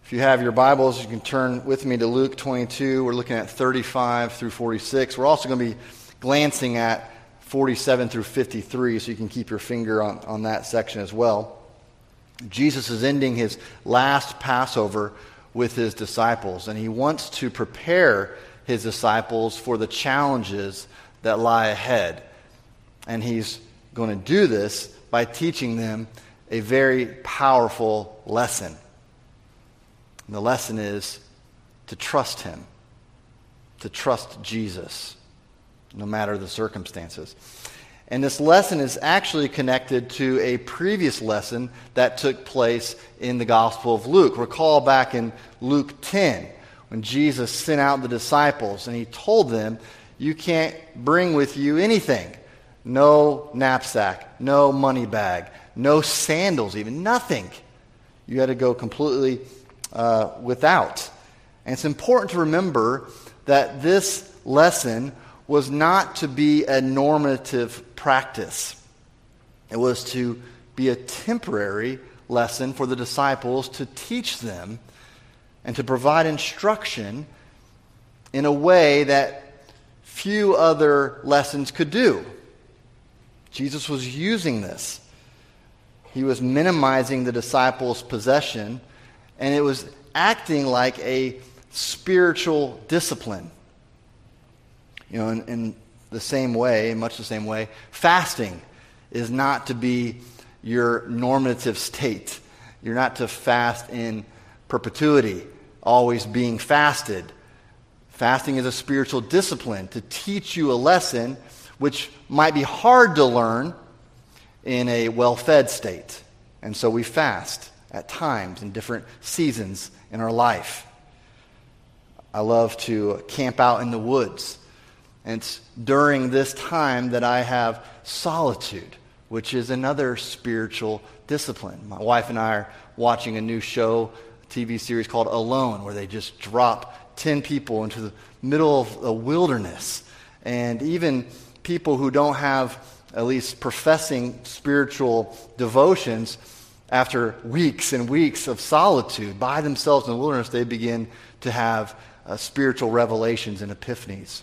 If you have your Bibles, you can turn with me to Luke 22. We're looking at 35 through 46. We're also going to be glancing at 47 through 53, so you can keep your finger on that section as well. Jesus is ending his last Passover with his disciples, and he wants to prepare his disciples for the challenges that lie ahead. And he's going to do this by teaching them a very powerful lesson. And the lesson is to trust him, to trust Jesus, no matter the circumstances. And this lesson is actually connected to a previous lesson that took place in the Gospel of Luke. Recall back in Luke 10, when Jesus sent out the disciples and he told them, you can't bring with you anything. No knapsack, no money bag, no sandals even, nothing. You had to go completely without. And it's important to remember that this lesson was not to be a normative practice. It was to be a temporary lesson for the disciples to teach them and to provide instruction in a way that few other lessons could do. Jesus was using this. He was minimizing the disciples' possession, and it was acting like a spiritual discipline. You know, in the same way, much the same way, fasting is not to be your normative state. You're not to fast in perpetuity, always being fasted. Fasting is a spiritual discipline to teach you a lesson which might be hard to learn in a well-fed state. And so we fast at times in different seasons in our life. I love to camp out in the woods. And it's during this time that I have solitude, which is another spiritual discipline. My wife and I are watching a new show, a TV series called Alone, where they just drop 10 people into the middle of the wilderness. And even people who don't have at least professing spiritual devotions, after weeks and weeks of solitude by themselves in the wilderness, they begin to have spiritual revelations and epiphanies.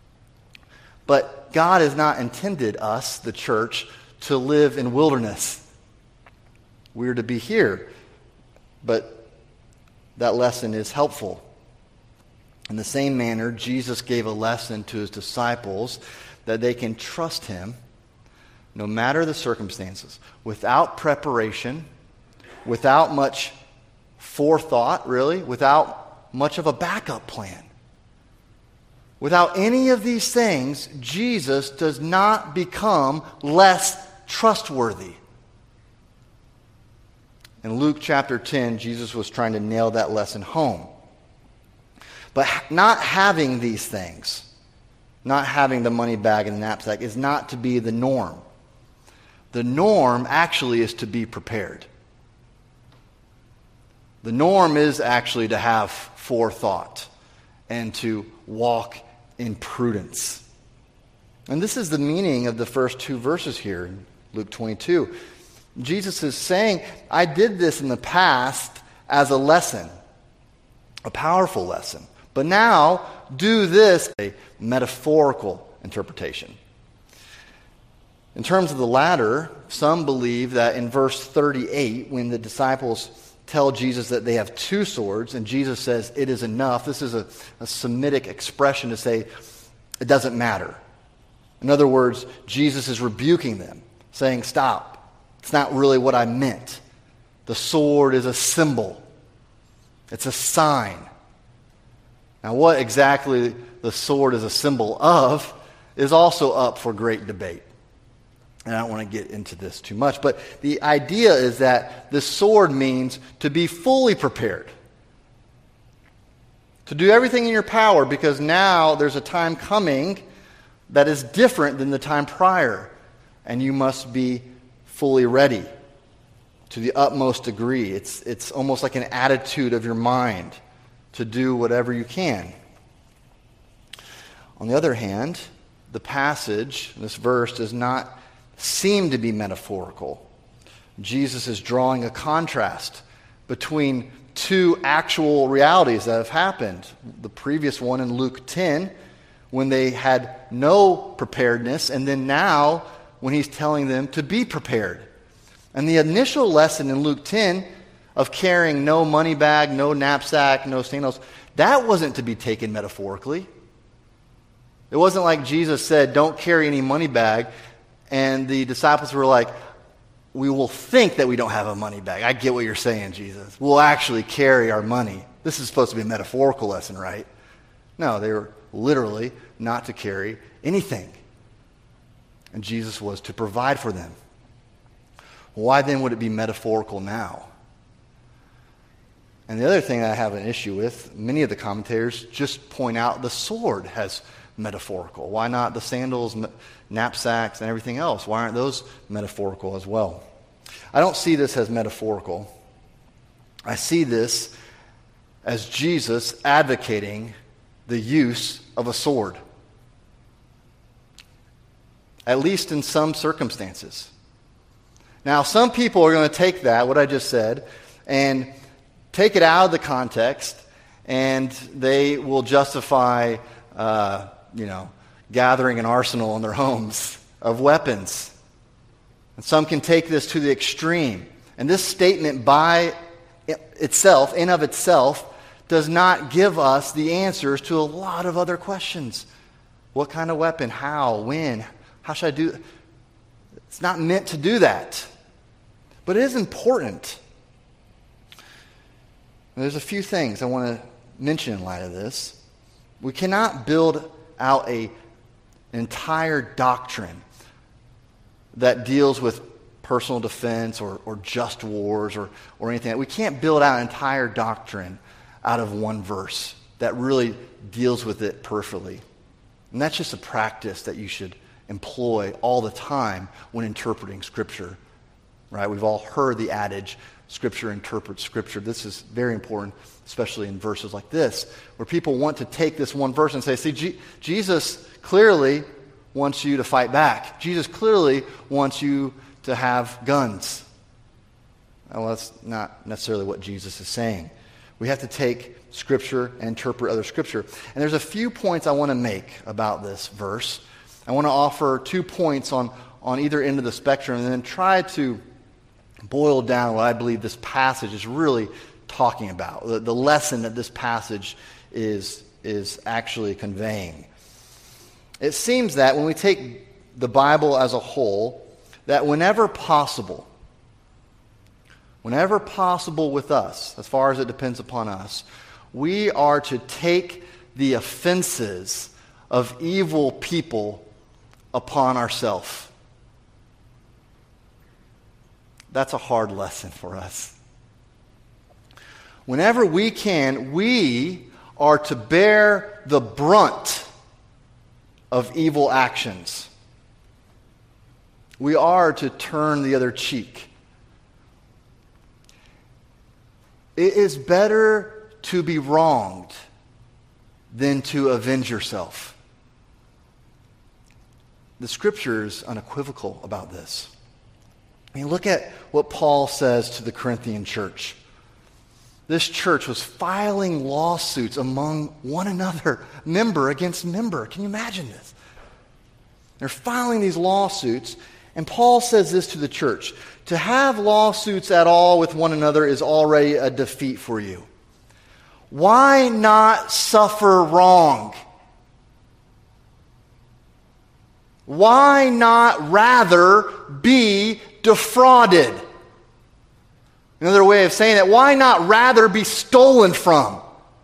But God has not intended us, the church, to live in wilderness. We're to be here. But that lesson is helpful. In the same manner, Jesus gave a lesson to his disciples that they can trust him no matter the circumstances, without preparation, without much forethought, really, without much of a backup plan. Without any of these things, Jesus does not become less trustworthy. In Luke chapter 10, Jesus was trying to nail that lesson home. But not having these things, not having the money bag and the knapsack, is not to be the norm. The norm actually is to be prepared. The norm is actually to have forethought and to walk in prudence. And this is the meaning of the first two verses here in Luke 22. Jesus is saying, I did this in the past as a lesson, a powerful lesson. But now, do this, a metaphorical interpretation. In terms of the latter, some believe that in verse 38, when the disciples tell Jesus that they have two swords, and Jesus says, it is enough. This is a Semitic expression to say, it doesn't matter. In other words, Jesus is rebuking them, saying, stop. It's not really what I meant. The sword is a symbol. It's a sign. Now, what exactly the sword is a symbol of is also up for great debate. And I don't want to get into this too much, but the idea is that the sword means to be fully prepared. To do everything in your power, because now there's a time coming that is different than the time prior, and you must be fully ready to the utmost degree. It's almost like an attitude of your mind to do whatever you can. On the other hand, the passage, this verse, does not seem to be metaphorical. Jesus is drawing a contrast between two actual realities that have happened. The previous one in Luke 10, when they had no preparedness, and then now when he's telling them to be prepared. And the initial lesson in Luke 10 of carrying no money bag, no knapsack, no sandals, that wasn't to be taken metaphorically. It wasn't like Jesus said, don't carry any money bag, and the disciples were like, we will think that we don't have a money bag. I get what you're saying, Jesus. We'll actually carry our money. This is supposed to be a metaphorical lesson, right? No, they were literally not to carry anything. And Jesus was to provide for them. Why then would it be metaphorical now? And the other thing I have an issue with, many of the commentators just point out the sword has metaphorical. Why not the sandals, knapsacks, and everything else? Why aren't those metaphorical as well? I don't see this as metaphorical. I see this as Jesus advocating the use of a sword, at least in some circumstances. Now, some people are going to take that, what I just said, and take it out of the context, and they will justify, gathering an arsenal in their homes of weapons. And some can take this to the extreme. And this statement by itself, in of itself, does not give us the answers to a lot of other questions. What kind of weapon? How? When? How should I do it? It's not meant to do that. But it is important. And there's a few things I want to mention in light of this. We cannot build out an entire doctrine that deals with personal defense or just wars or anything. We can't build out an entire doctrine out of one verse that really deals with it perfectly. And that's just a practice that you should employ all the time when interpreting Scripture. Right? We've all heard the adage, Scripture interprets Scripture. This is very important, especially in verses like this, where people want to take this one verse and say, see, Jesus clearly wants you to fight back. Jesus clearly wants you to have guns. Well, that's not necessarily what Jesus is saying. We have to take Scripture and interpret other Scripture. And there's a few points I want to make about this verse. I want to offer 2 points on either end of the spectrum and then try to boil down what I believe this passage is really talking about, the lesson that this passage is actually conveying. It seems that when we take the Bible as a whole, that whenever possible with us, as far as it depends upon us, we are to take the offenses of evil people upon ourselves. That's a hard lesson for us. Whenever we can, we are to bear the brunt of evil actions. We are to turn the other cheek. It is better to be wronged than to avenge yourself. The Scripture is unequivocal about this. I mean, look at what Paul says to the Corinthian church. This church was filing lawsuits among one another, member against member. Can you imagine this? They're filing these lawsuits, and Paul says this to the church. To have lawsuits at all with one another is already a defeat for you. Why not suffer wrong? Why not rather be defrauded? Another way of saying that, why not rather be stolen from?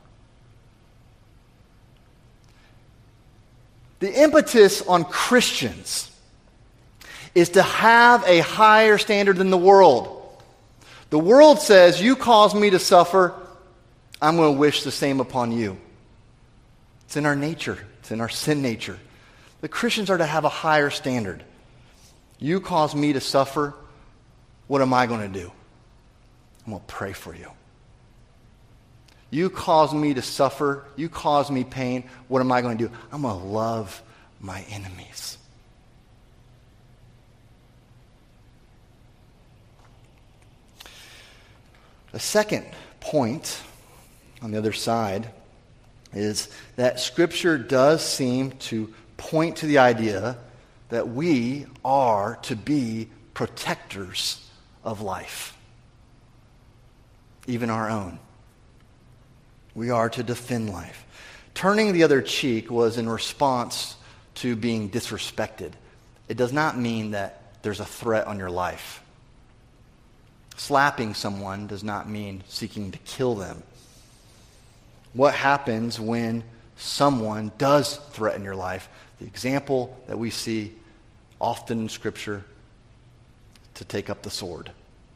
The impetus on Christians is to have a higher standard than the world. The world says, you cause me to suffer, I'm going to wish the same upon you. It's in our nature. It's in our sin nature. The Christians are to have a higher standard. You cause me to suffer, what am I going to do? I'm going to pray for you. You cause me to suffer, you cause me pain, what am I going to do? I'm going to love my enemies. The second point on the other side is that Scripture does seem to point to the idea that we are to be protectors of life, even our own. We are to defend life. Turning the other cheek was in response to being disrespected. It does not mean that there's a threat on your life. Slapping someone does not mean seeking to kill them. What happens when someone does threaten your life? The example that we see often in Scripture, to take up the sword.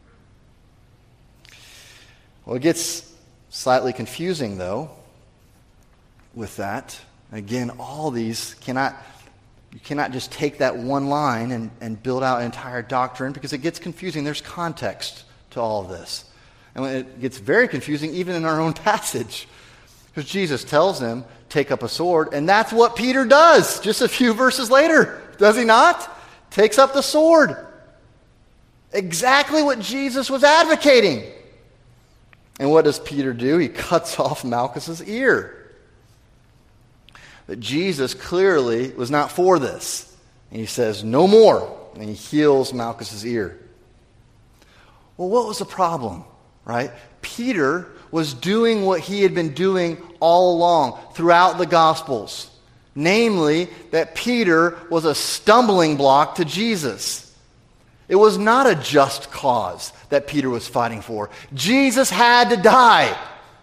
Well, it gets slightly confusing, though, with that. Again, all these you cannot just take that one line and build out an entire doctrine, because it gets confusing. There's context to all of this. And it gets very confusing even in our own passage. Because Jesus tells them, take up a sword, and that's what Peter does just a few verses later. Does he not? Takes up the sword. Exactly what Jesus was advocating. And what does Peter do? He cuts off Malchus's ear. But Jesus clearly was not for this. And he says, no more. And he heals Malchus's ear. Well, what was the problem, right? Peter was doing what he had been doing all along throughout the Gospels. Namely, that Peter was a stumbling block to Jesus. It was not a just cause that Peter was fighting for. Jesus had to die.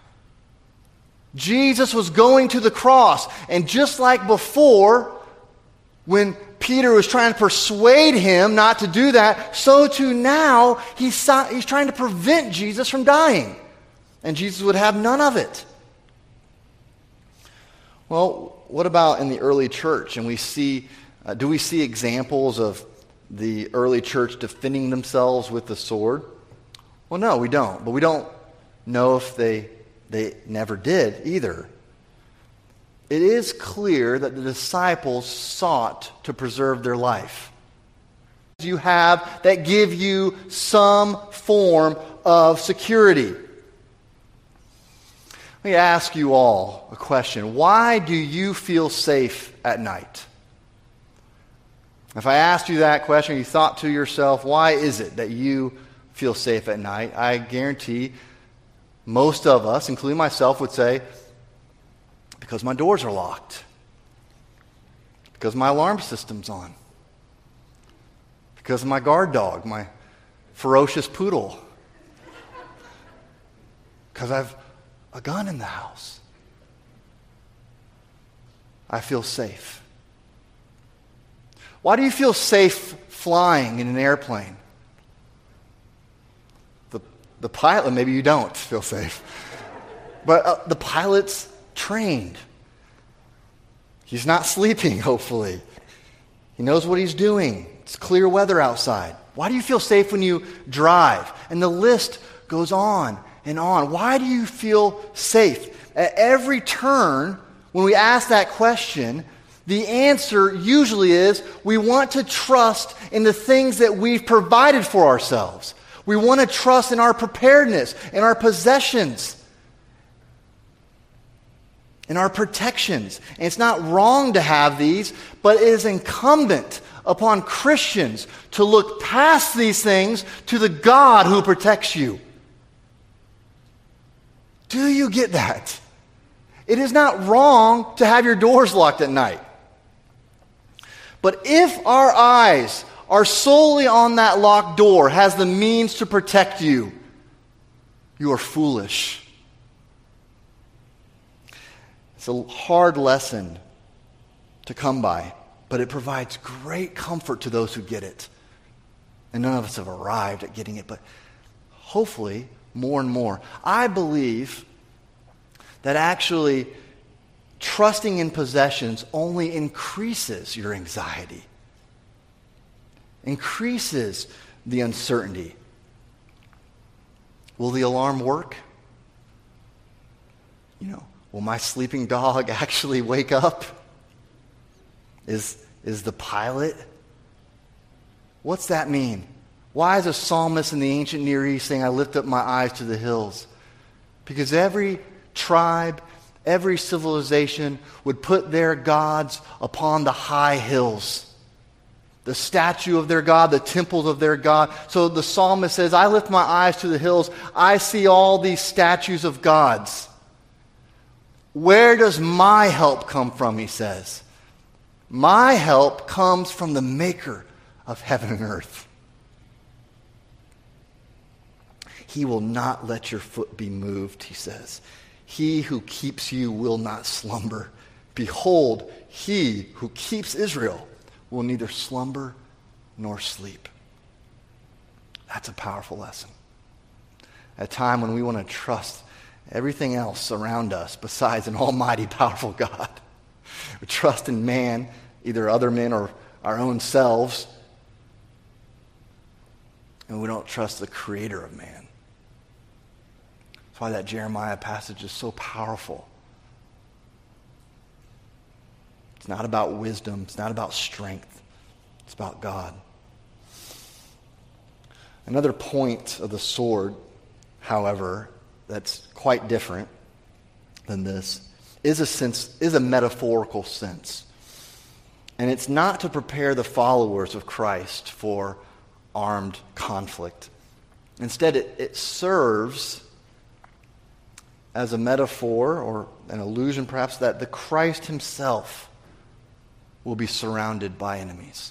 Jesus was going to the cross. And just like before, when Peter was trying to persuade him not to do that, so too now he's trying to prevent Jesus from dying. And Jesus would have none of it. Well, what about in the early church? And do we see examples of the early church defending themselves with the sword? Well, no, we don't. But we don't know if they never did either. It is clear that the disciples sought to preserve their life. You have that give you some form of security. Let me ask you all a question. Why do you feel safe at night? If I asked you that question, you thought to yourself, why is it that you feel safe at night? I guarantee most of us, including myself, would say, because my doors are locked. Because my alarm system's on. Because of my guard dog, my ferocious poodle. Because I've a gun in the house. I feel safe. Why do you feel safe flying in an airplane? The pilot, maybe you don't feel safe. But the pilot's trained. He's not sleeping, hopefully. He knows what he's doing. It's clear weather outside. Why do you feel safe when you drive? And the list goes on and on. Why do you feel safe? At every turn, when we ask that question, the answer usually is we want to trust in the things that we've provided for ourselves. We want to trust in our preparedness, in our possessions, in our protections. And it's not wrong to have these, but it is incumbent upon Christians to look past these things to the God who protects you. Do you get that? It is not wrong to have your doors locked at night. But if our eyes are solely on that locked door, has the means to protect you, you are foolish. It's a hard lesson to come by, but it provides great comfort to those who get it. And none of us have arrived at getting it, but hopefully more and more. I believe that actually trusting in possessions only increases your anxiety, increases the uncertainty. Will the alarm work? Will my sleeping dog actually wake up? Is the pilot? What's that mean? Why is a psalmist in the ancient Near East saying, I lift up my eyes to the hills? Because every tribe, every civilization would put their gods upon the high hills. The statue of their God, the temples of their God. So the psalmist says, I lift my eyes to the hills. I see all these statues of gods. Where does my help come from, he says? My help comes from the maker of heaven and earth. He will not let your foot be moved, he says. He who keeps you will not slumber. Behold, he who keeps Israel will neither slumber nor sleep. That's a powerful lesson. At a time when we want to trust everything else around us besides an almighty, powerful God. We trust in man, either other men or our own selves, and we don't trust the creator of man. That's why that Jeremiah passage is so powerful. It's not about wisdom. It's not about strength. It's about God. Another point of the sword, however, that's quite different than this, is a metaphorical sense. And it's not to prepare the followers of Christ for armed conflict. Instead, it serves as a metaphor or an allusion perhaps that the Christ himself will be surrounded by enemies.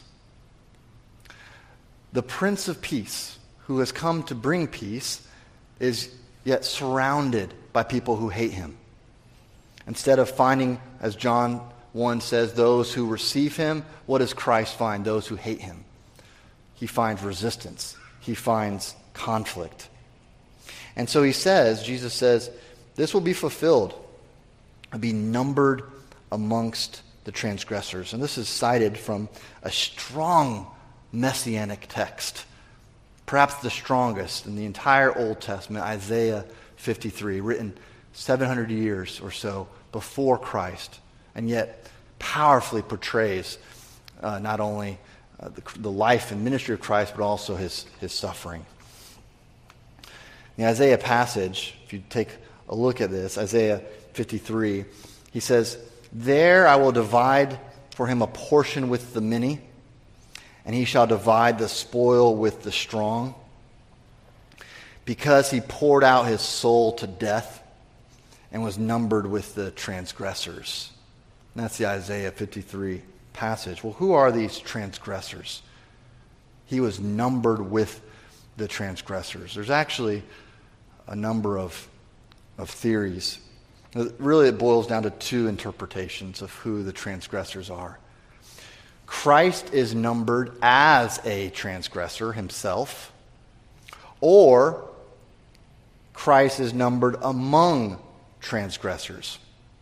The Prince of Peace, who has come to bring peace, is yet surrounded by people who hate him. Instead of finding, as John 1 says, those who receive him, what does Christ find? Those who hate him. He finds resistance. He finds conflict. And so Jesus says, this will be fulfilled, be numbered amongst the transgressors. And this is cited from a strong messianic text, perhaps the strongest in the entire Old Testament, Isaiah 53, written 700 years or so before Christ, and yet powerfully portrays not only the life and ministry of Christ, but also his suffering. In the Isaiah passage, if you take a look at this, Isaiah 53, he says, there I will divide for him a portion with the many, and he shall divide the spoil with the strong, because he poured out his soul to death and was numbered with the transgressors. And that's the Isaiah 53 passage. Well, who are these transgressors? He was numbered with the transgressors. There's actually a number of theories. Really, it boils down to two interpretations of who the transgressors are. Christ is numbered as a transgressor himself, or Christ is numbered among transgressors.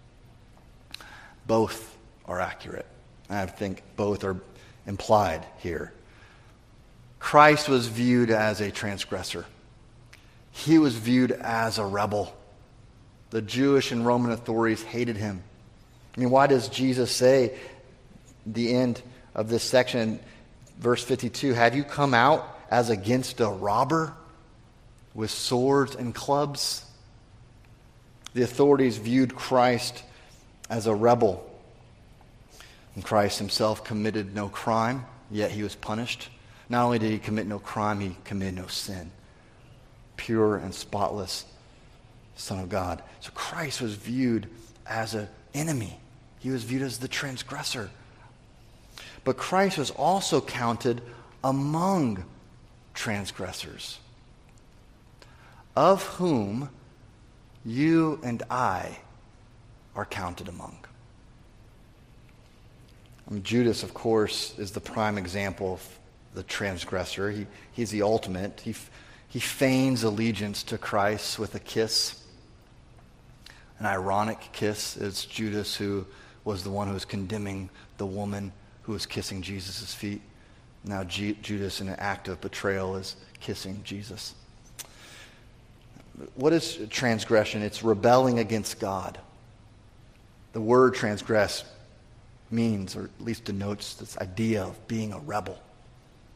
Both are accurate. I think both are implied here. Christ was viewed as a transgressor. He was viewed as a rebel. The Jewish and Roman authorities hated him. I mean, why does Jesus say, the end of this section, verse 52, have you come out as against a robber with swords and clubs? The authorities viewed Christ as a rebel. And Christ himself committed no crime, yet he was punished. Not only did he commit no crime, he committed no sin. Pure and spotless Son of God. So Christ was viewed as an enemy. He was viewed as the transgressor. But Christ was also counted among transgressors, of whom you and I are counted among. Judas, of course, is the prime example of the transgressor. He's the ultimate. He feigns allegiance to Christ with a kiss. An ironic kiss. It's Judas who was the one who was condemning the woman who was kissing Jesus' feet. Now Judas, in an act of betrayal, is kissing Jesus. What is transgression? It's rebelling against God. The word transgress means, or at least denotes, this idea of being a rebel.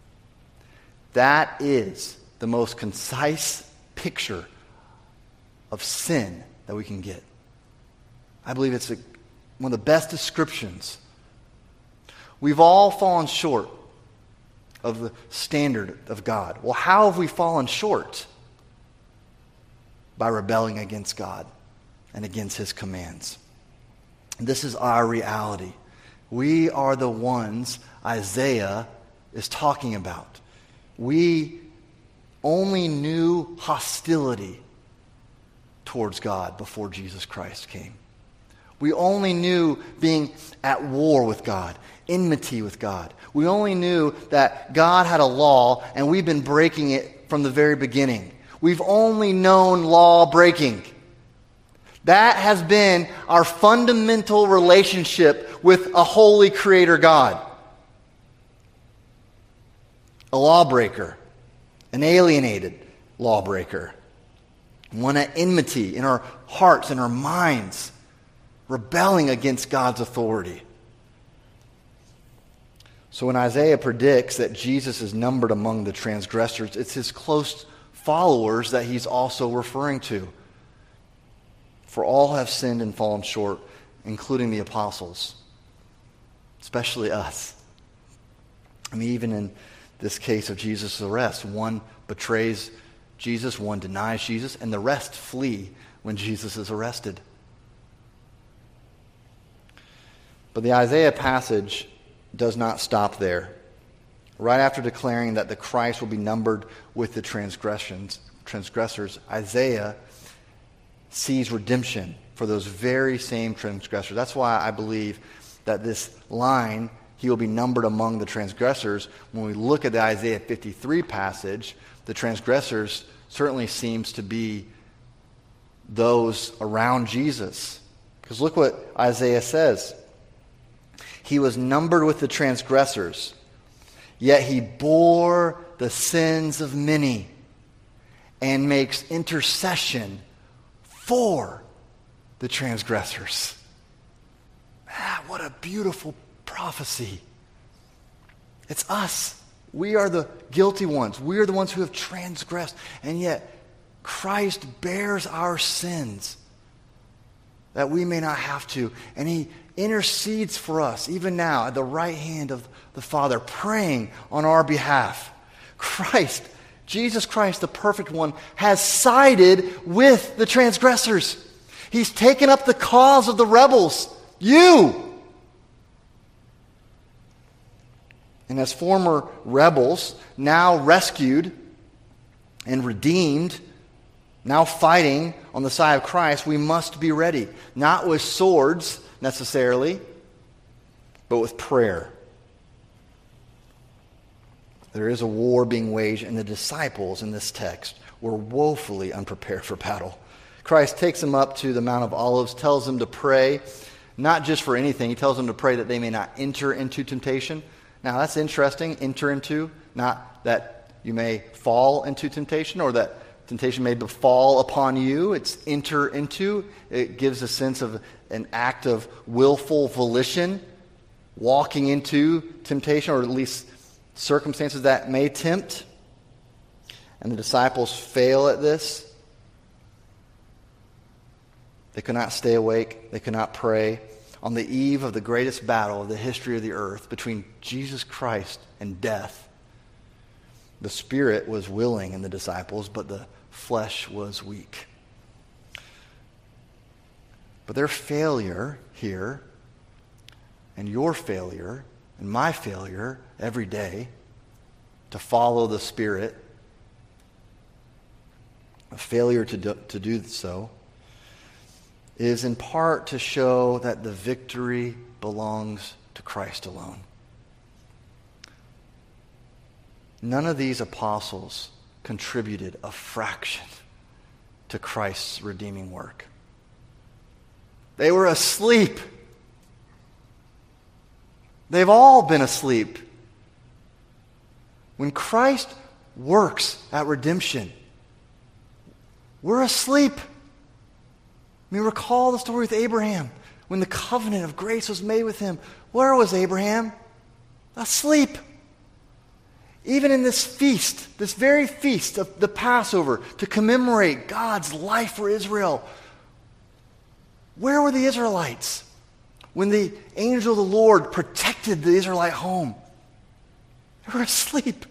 That is the most concise picture of sin that we can get. I believe it's one of the best descriptions. We've all fallen short of the standard of God. Well, how have we fallen short? By rebelling against God and against His commands. This is our reality. We are the ones Isaiah is talking about. We only knew hostility towards God before Jesus Christ came. We only knew being at war with God, enmity with God. We only knew that God had a law and we've been breaking it from the very beginning. We've only known law breaking. That has been our fundamental relationship with a holy creator God. A lawbreaker, an alienated lawbreaker, one at enmity in our hearts and our minds, rebelling against God's authority. So when Isaiah predicts that Jesus is numbered among the transgressors, it's his close followers that he's also referring to. For all have sinned and fallen short, including the apostles, especially us. I mean, even in this case of Jesus' arrest, one betrays Jesus, one denies Jesus, and the rest flee when Jesus is arrested. But the Isaiah passage does not stop there. Right after declaring that the Christ will be numbered with the transgressors, Isaiah sees redemption for those very same transgressors. That's why I believe that this line, he will be numbered among the transgressors, when we look at the Isaiah 53 passage, the transgressors certainly seems to be those around Jesus. Because look what Isaiah says. He was numbered with the transgressors, yet he bore the sins of many and makes intercession for the transgressors. What a beautiful prophecy. It's us. We are the guilty ones. We are the ones who have transgressed. And yet, Christ bears our sins that we may not have to. And he intercedes for us, even now, at the right hand of the Father, praying on our behalf. Christ, Jesus Christ, the perfect one, has sided with the transgressors. He's taken up the cause of the rebels. You! And as former rebels, now rescued and redeemed, now fighting on the side of Christ, we must be ready. Not with swords, necessarily, but with prayer. There is a war being waged, and the disciples in this text were woefully unprepared for battle. Christ takes them up to the Mount of Olives, tells them to pray, not just for anything. He tells them to pray that they may not enter into temptation. Now, that's interesting, enter into, not that you may fall into temptation or that temptation may befall upon you. It's enter into. It gives a sense of an act of willful volition, walking into temptation, or at least circumstances that may tempt. And the disciples fail at this. They could not stay awake. They could not pray. On the eve of the greatest battle of the history of the earth between Jesus Christ and death, the spirit was willing in the disciples, but the flesh was weak. But their failure here, and your failure, and my failure every day to follow the Spirit, a failure to do so, is in part to show that the victory belongs to Christ alone. None of these apostles contributed a fraction to Christ's redeeming work. They were asleep. They've all been asleep. When Christ works at redemption, we're asleep. I mean, recall the story with Abraham. When the covenant of grace was made with him, where was Abraham? Asleep. Even in this feast, this very feast of the Passover, to commemorate God's life for Israel, where were the Israelites when the angel of the Lord protected the Israelite home? They were asleep.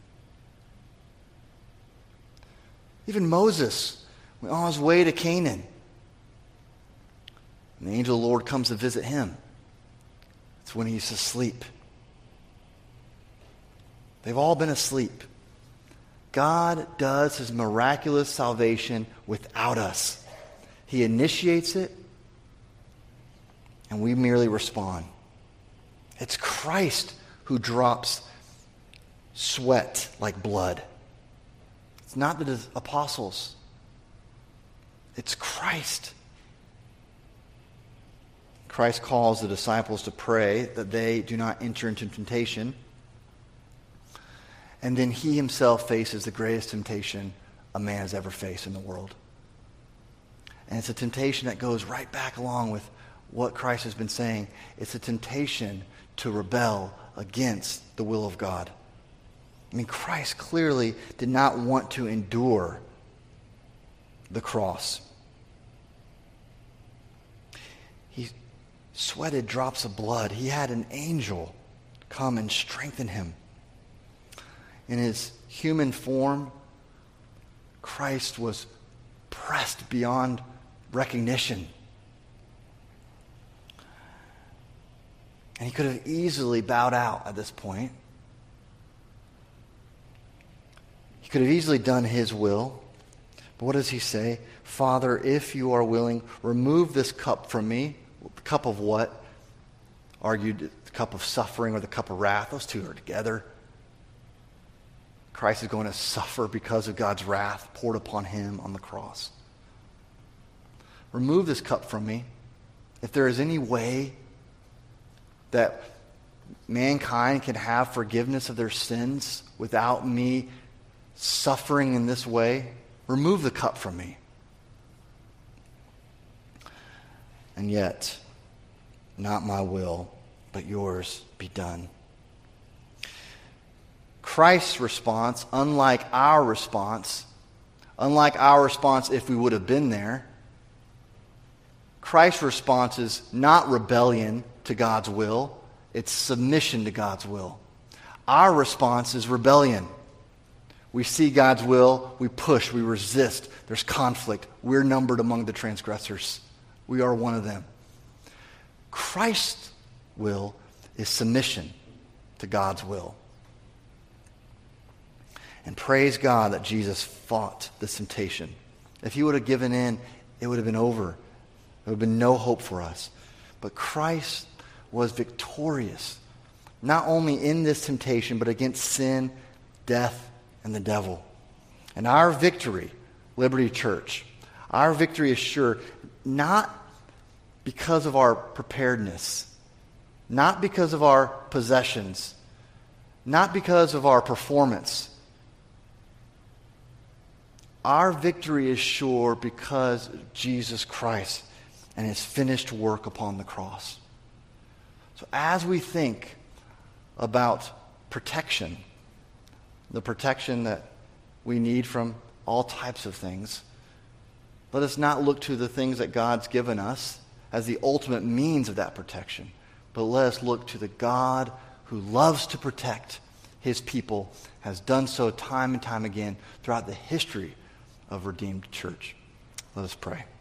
Even Moses went on his way to Canaan, and the angel of the Lord comes to visit him. It's when he's asleep. They've all been asleep. God does his miraculous salvation without us. He initiates it, and we merely respond. It's Christ who drops sweat like blood. It's not the apostles. It's Christ. Christ calls the disciples to pray that they do not enter into temptation. And then he himself faces the greatest temptation a man has ever faced in the world. And it's a temptation that goes right back along with what Christ has been saying. It's a temptation to rebel against the will of God. I mean, Christ clearly did not want to endure the cross. He sweated drops of blood. He had an angel come and strengthen him. In his human form, Christ was pressed beyond recognition. And he could have easily bowed out at this point. He could have easily done his will. But what does he say? Father, if you are willing, remove this cup from me. The cup of what? Argued the cup of suffering or the cup of wrath. Those two are together. Christ is going to suffer because of God's wrath poured upon him on the cross. Remove this cup from me. If there is any way that mankind can have forgiveness of their sins without me suffering in this way, remove the cup from me. And yet, not my will, but yours be done. Christ's response, unlike our response if we would have been there, Christ's response is not rebellion to God's will, it's submission to God's will. Our response is rebellion. We see God's will, we push, we resist, there's conflict. We're numbered among the transgressors. We are one of them. Christ's will is submission to God's will. And praise God that Jesus fought this temptation. If he would have given in, it would have been over. There would have been no hope for us. But Christ was victorious, not only in this temptation, but against sin, death, and the devil. And our victory, Liberty Church, our victory is sure not because of our preparedness, not because of our possessions, not because of our performance. Our victory is sure because of Jesus Christ and his finished work upon the cross. So as we think about protection, the protection that we need from all types of things, let us not look to the things that God's given us as the ultimate means of that protection, but let us look to the God who loves to protect his people, has done so time and time again throughout the history of Redeemed Church. Let us pray.